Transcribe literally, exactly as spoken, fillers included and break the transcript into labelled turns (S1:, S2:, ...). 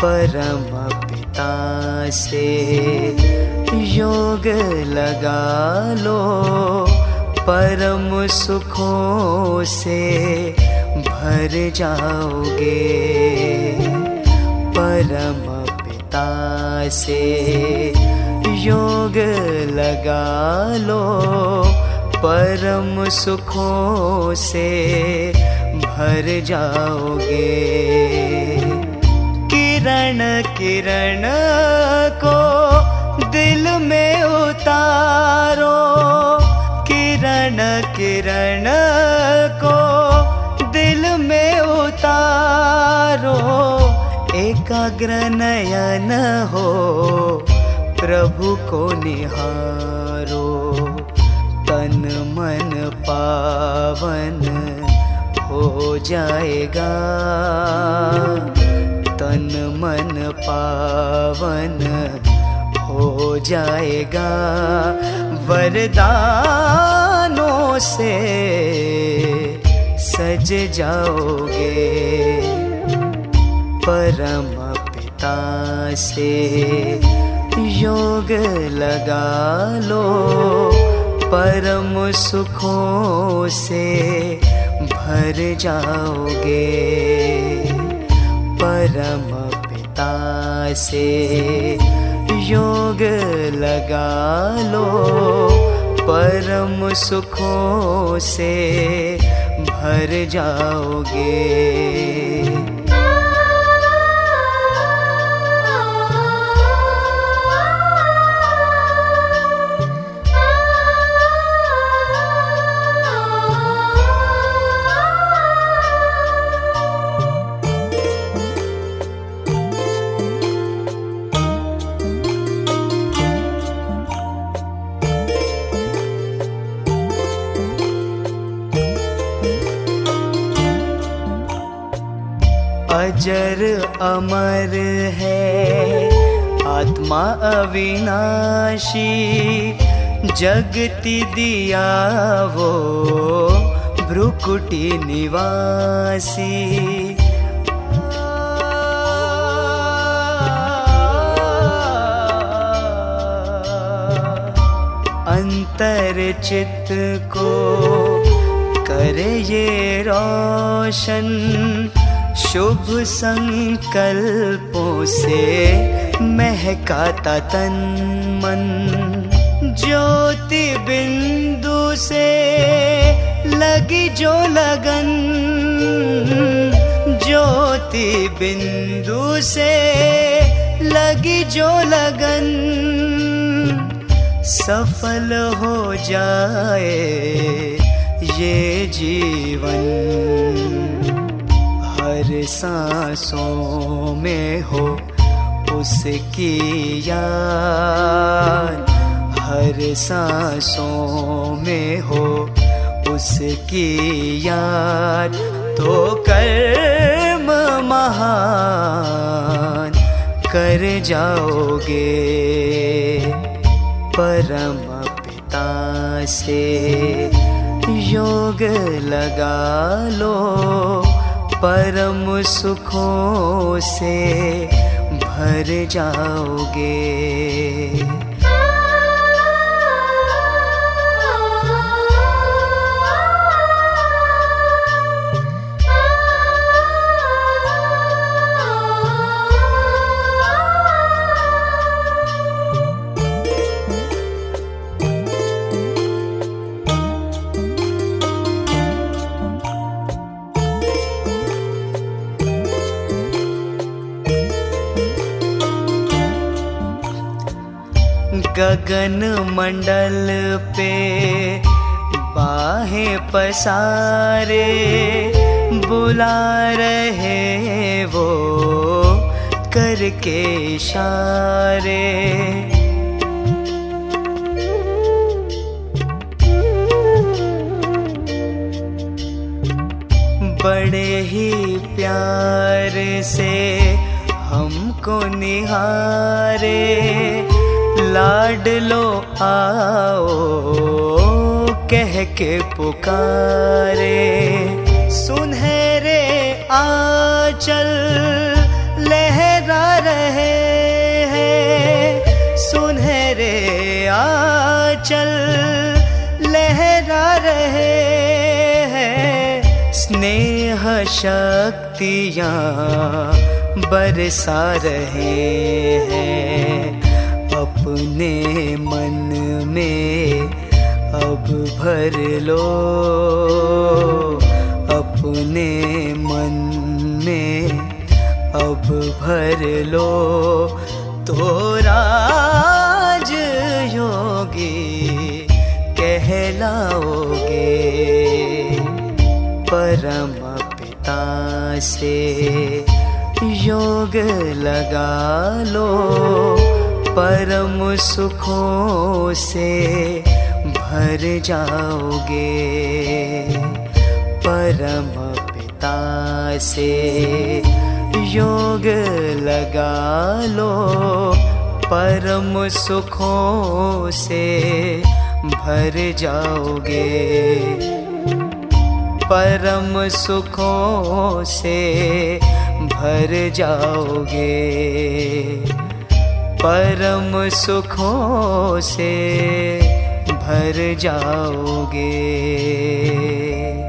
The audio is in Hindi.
S1: परम पिता से योग लगा लो, परम सुखों से भर जाओगे। परम पिता से योग लगा लो, परम सुखों से भर जाओगे। किरण किरण को दिल में उतारो, किरण किरण को दिल में उतारो। एकाग्र नयन हो प्रभु को निहारो, तन मन पावन हो जाएगा, तन मन पावन हो जाएगा। वरदानों से सज जाओगे। परम पिता से योग लगा लो, परम सुखों से भर जाओगे। परम पिता से योग लगा लो, परम सुखों से भर जाओगे। अजर अमर है आत्मा अविनाशी, जगति दिया वो भ्रुकुटी निवासी। अंतर चित्त को करे ये रोशन, शुभ संकल्पों से महकाता तन मन। ज्योति बिंदु से लगी जो लगन, ज्योति बिंदु से लगी जो लगन। सफल हो जाए ये जीवन, हर सांसों में हो उसकी याद, हर सांसों में हो उसकी याद। तो कर्म महान कर जाओगे। परम पिता से योग लगा लो, परम सुखों से भर जाओगे। गगन मंडल पे बाहें पसारे, बुला रहे वो करके इशारे। बड़े ही प्यार से हमको निहारे, लाड लो आओ कह के पुकारे। सुनहरे आंचल लहरा स्नेह शक्तियाँ बरसा रहे हैं अपने मन में अब भर लो, अपने मन में अब भर लो। तो राज योगी कहलाओगे, परम पिता से योग लगा लो, परम सुखों से भर जाओगे। परम पिता से योग लगा लो, परम सुखों से भर जाओगे। परम सुखों से भर जाओगे, परम सुखों से भर जाओगे।